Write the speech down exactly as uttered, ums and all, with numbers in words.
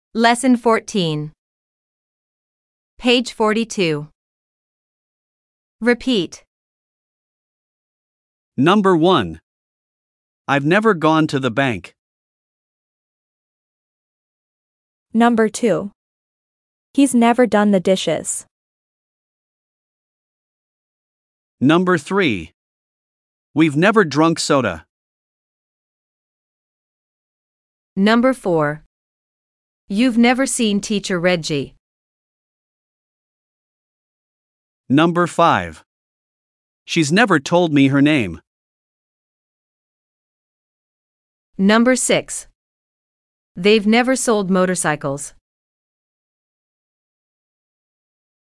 Lesson fourteen. Page forty-two. Repeat. Number one. I've never gone to the bank. Number two. He's never done the dishes. Number three. We've never drunk soda. Number four. You've never seen Teacher Reggie. Number five. She's never told me her name. Number six. They've never sold motorcycles.